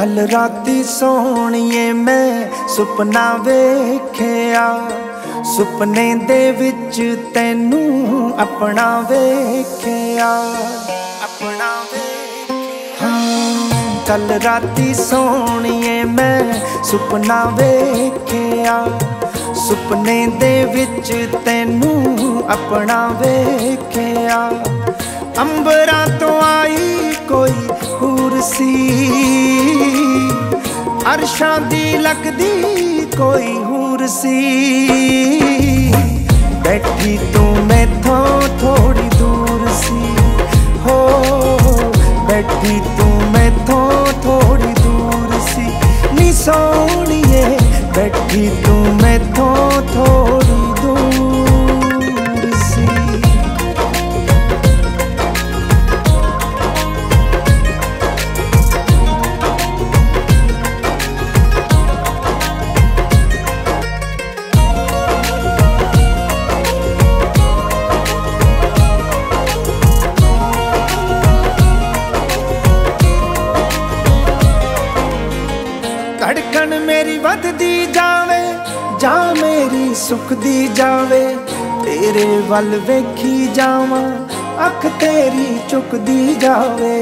कल राती सोहणीए मैं सुपना वेखिया, सुपने दे विच तैनू अपना वेखिया, अपना वेखिया। कल राती सोहणीए मैं सुपना वेखिया, सुपने दे विच तैनू अपना वेखिया। अंबरां तो आई कोई हूर सी, अरशां दी लगदी कोई हूर सी। बैठी तू मैथों थोड़ी दूर सी, हो बैठी तू मैथों थोड़ी दूर सी। नी सोहणीए बैठी तू मैथों थोड़ी दूर सी। धड़कन मेरी वधदी जावे, जा मेरी सुखदी जावे। तेरे वल वेखी जावा, अख तेरी चुकदी जावे।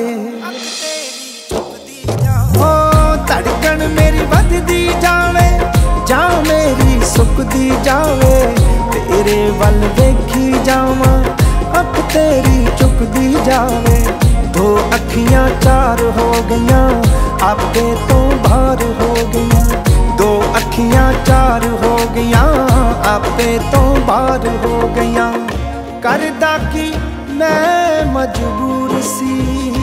ओ धड़कन मेरी वधदी जावे, जा मेरी सुखदी जावे। तेरे वल वेखी जावा, अख तेरी चुकदी जावे। दो अखियां चार हो गईयां, आपे तो बाहर हो गईयां। दो अखियां चार हो गईयां, आपे तो बाहर हो गईयां। करदा की मैं मजबूर सी,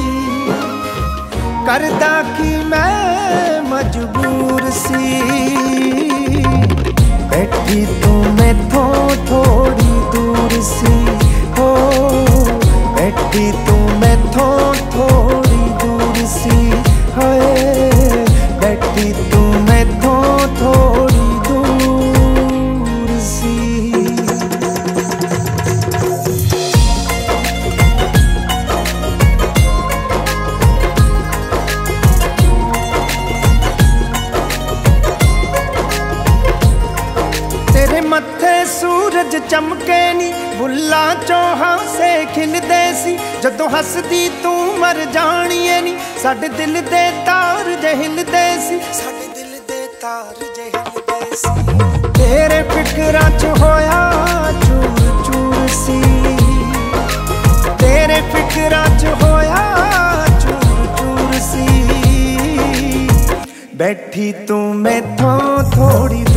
करदा की मैं मजबूर सी। बैठी तू मैथों थोड़ी दूर सी, हो बैठी तू मैथों थोड़ी दूर सी। बैठी तू मैथों थोड़ी दूर सी। तेरे मत्थे सूरज चमके नी, बुल्ला चौहां से खिलदे सी। जदों हसदी तू मर जाणीए नी, साडे दिल दे तार जे हिलदे सी, साडे दिल दे तार जे हिलदे सी। तेरे फिकरां च होया चूर चूर सी, तेरे फिकरां च होया चूर चूर सी। बैठी तू मैथों थोड़ी